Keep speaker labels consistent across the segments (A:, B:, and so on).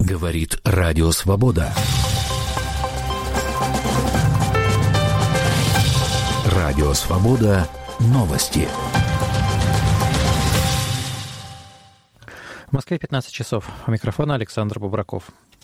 A: Говорит Радио Свобода. Радио Свобода. Новости.
B: В Москве 15 часов. У микрофона Александр Бубраков.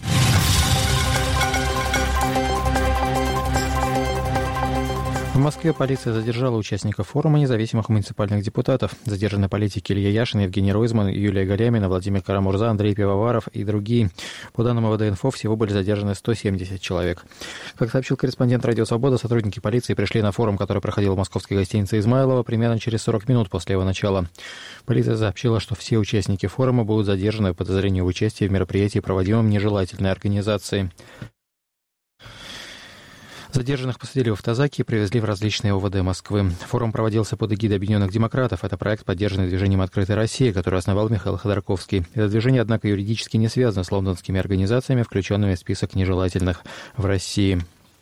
B: В Москве полиция задержала участников форума независимых муниципальных депутатов. Задержаны политики Илья Яшин, Евгений Ройзман, Юлия Галямина, Владимир Карамурза, Андрей Пивоваров и другие. По данным МВД-Инфо, всего были задержаны 170 человек. Как сообщил корреспондент «Радио Свобода», сотрудники полиции пришли на форум, который проходил в московской гостинице «Измайлово» примерно через 40 минут после его начала. Полиция сообщила, что все участники форума будут задержаны по подозрению в участии в мероприятии, проводимом нежелательной организацией. Задержанных посадили в автозаки и привезли в различные ОВД Москвы. Форум проводился под эгидой Объединенных демократов. Это проект, поддержанный движением «Открытая Россия», который основал Михаил Ходорковский. Это движение, однако, юридически не связано с лондонскими организациями, включенными в список нежелательных в России.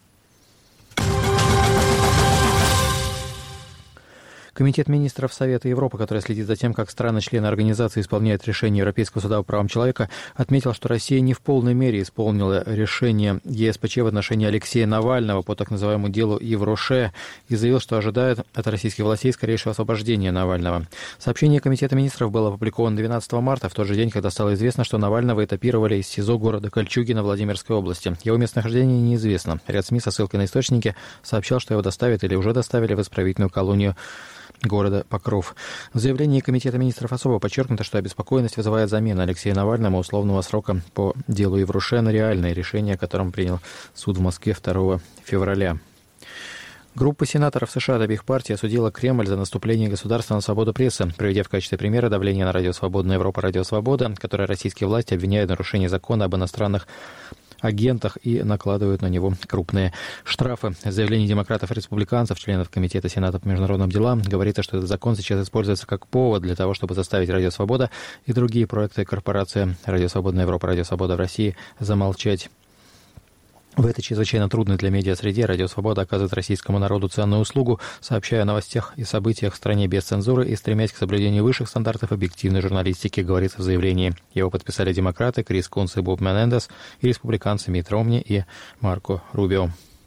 B: Комитет министров Совета Европы, который следит за тем, как страны-члены организации исполняют решения Европейского суда по правам человека, отметил, что Россия не в полной мере исполнила решение ЕСПЧ в отношении Алексея Навального по так называемому делу Евроше и заявил, что ожидает от российских властей скорейшего освобождения Навального. Сообщение Комитета министров было опубликовано 12 марта, в тот же день, когда стало известно, что Навального этапировали из СИЗО города Кольчугино Владимирской области. Его местонахождение неизвестно. Ряд СМИ со ссылкой на источники сообщал, что его доставят или уже доставили в исправительную колонию города Покров. В заявлении Комитета министров особо подчеркнуто, что обеспокоенность вызывает замена Алексея Навального условного срока по делу Евроше на реальное решение, о котором принял суд в Москве 2 февраля. Группа сенаторов США от обеих партий осудила Кремль за наступление государства на свободу прессы, приведя в качестве примера давление на Радио Свобода, Европа, Радио Свобода, которое российские власти обвиняют в нарушении закона об иностранных агентах и накладывают на него крупные штрафы. В заявлении демократов и республиканцев, членов Комитета Сената по международным делам, говорится, что этот закон сейчас используется как повод для того, чтобы заставить Радио Свобода и другие проекты корпорации Радио Свобода Европа, Радио Свобода в России замолчать. В этой чрезвычайно трудной для медиа-среде Радио Свобода оказывает российскому народу ценную услугу, сообщая о новостях и событиях в стране без цензуры и стремясь к соблюдению высших стандартов объективной журналистики, говорится в заявлении. Его подписали демократы Крис Кунс и Боб Менендес и республиканцы Митт Ромни и Марко Рубио.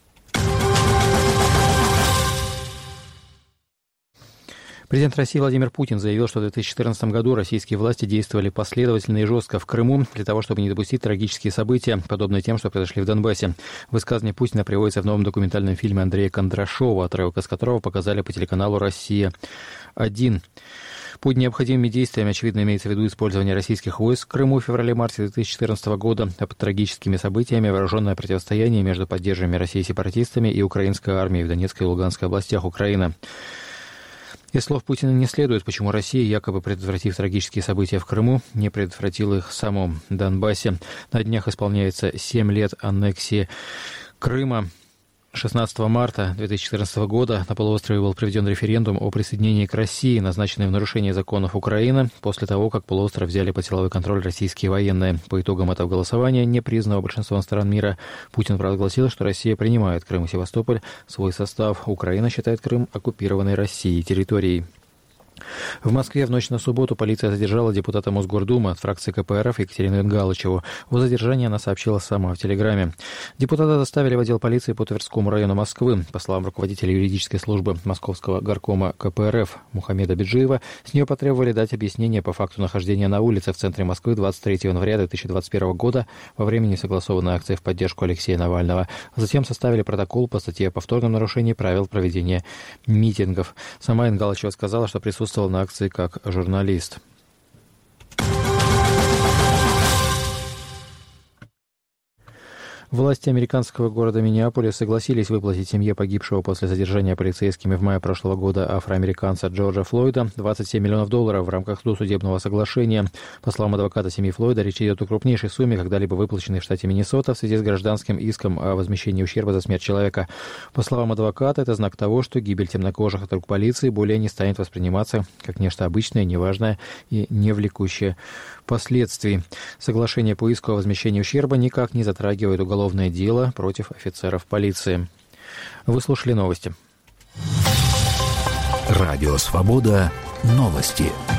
B: Президент России Владимир Путин заявил, что в 2014 году российские власти действовали последовательно и жестко в Крыму для того, чтобы не допустить трагические события, подобные тем, что произошли в Донбассе. Высказывание Путина приводится в новом документальном фильме Андрея Кондрашова, отрывок из которого показали по телеканалу «Россия-1». Под необходимыми действиями, очевидно, имеется в виду использование российских войск в Крыму в феврале-марте 2014 года, а под трагическими событиями вооруженное противостояние между поддерживаемыми Россией сепаратистами и украинской армией в Донецкой и Луганской областях Украины. Из слов Путина не следует, почему Россия, якобы предотвратив трагические события в Крыму, не предотвратила их в самом Донбассе. На днях исполняется 7 лет аннексии Крыма. 16 марта 2014 года на полуострове был проведен референдум о присоединении к России, назначенный в нарушение законов Украины, после того, как полуостров взяли под силовой контроль российские военные. По итогам этого голосования, не признанного большинством стран мира, Путин провозгласил, что Россия принимает Крым и Севастополь в свой состав. Украина считает Крым оккупированной Россией территорией. В Москве в ночь на субботу полиция задержала депутата Мосгордумы от фракции КПРФ Екатерину Ингалычеву. О задержании она сообщила сама в Телеграме. Депутата доставили в отдел полиции по Тверскому району Москвы. По словам руководителя юридической службы Московского горкома КПРФ Мухаммеда Биджиева, с нее потребовали дать объяснение по факту нахождения на улице в центре Москвы 23 января 2021 года во время несогласованной акции в поддержку Алексея Навального. Затем составили протокол по статье о повторном нарушении правил проведения митингов. Сама Ингалычева сказала, что присутствовала на акции как журналист. Власти американского города Миннеаполис согласились выплатить семье погибшего после задержания полицейскими в мае прошлого года афроамериканца Джорджа Флойда $27 миллионов в рамках досудебного соглашения. По словам адвоката семьи Флойда, речь идет о крупнейшей сумме, когда-либо выплаченной в штате Миннесота в связи с гражданским иском о возмещении ущерба за смерть человека. По словам адвоката, это знак того, что гибель темнокожих от рук полиции более не станет восприниматься как нечто обычное, неважное и не влекущее последствий. Соглашение по иску о возмещении ущерба никак не затрагивает уголовное дело против офицеров полиции. Вы слушали новости.
A: Радио Свобода. Новости.